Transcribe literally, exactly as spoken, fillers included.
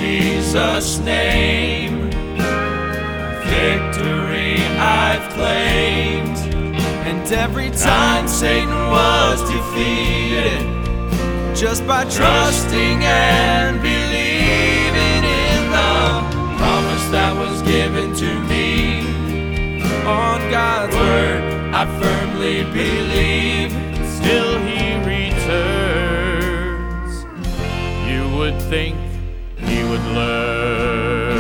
Jesus' name. Victory I've claimed. And every time Satan was defeated, just by trusting and believing in the promise that was given to me. on God's Word I firmly believe. Still he returns. You would think he would learn.